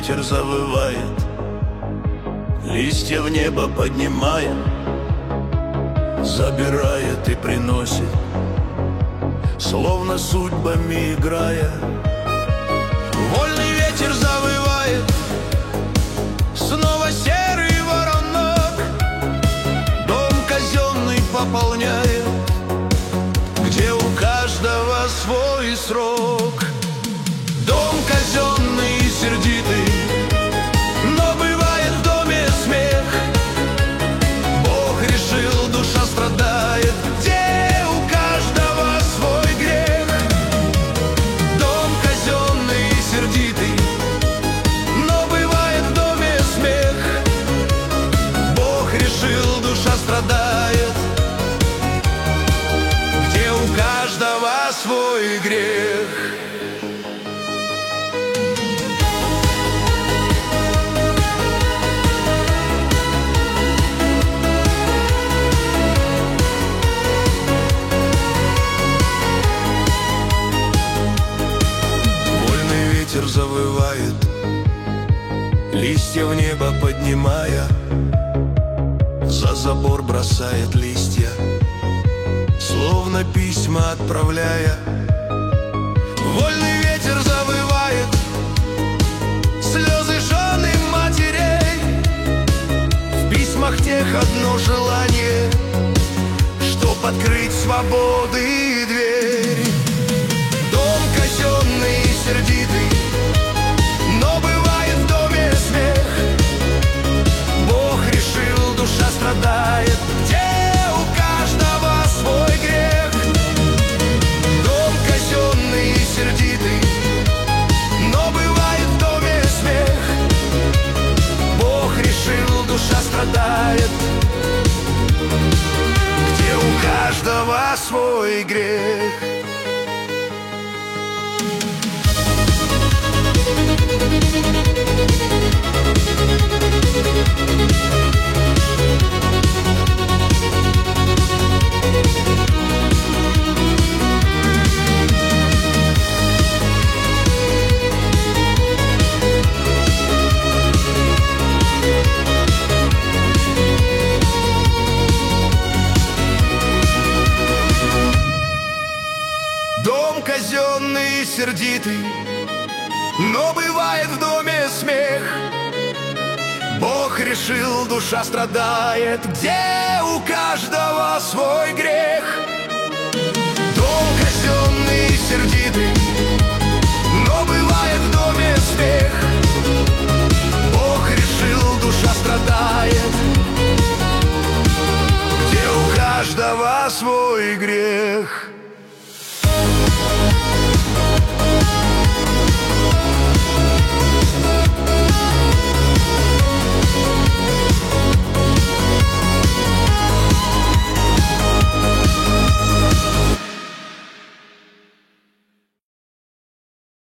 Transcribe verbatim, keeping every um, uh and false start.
ветер завывает, листья в небо поднимая, забирает и приносит, словно судьбами играя. Вольный ветер завывает, снова серый воронок дом казенный пополняет, где у каждого свой срок. Дом казенный и сердитый, но бывает в доме смех. Бог решил, душа страдает, где у каждого свой грех. Дом казенный и сердитый, но бывает в доме смех. Бог решил, душа страдает, где у каждого свой грех. Ветер завывает, листья в небо поднимая, за забор бросает листья, словно письма отправляя. Вольный ветер завывает, слезы жен и матерей, в письмах тех одно желание, чтоб открыть свободы дверь. Дом казенный и сердитый, но бывает в доме смех. Бог решил, душа страдает, где у каждого свой грех. Дом казенный и сердитый, но бывает в доме смех. Бог решил, душа страдает, где у каждого свой грех. Дом казенный и сердитый, но бывает в доме смех. Бог решил, душа страдает, где у каждого свой грех. Дом казенный и сердитый,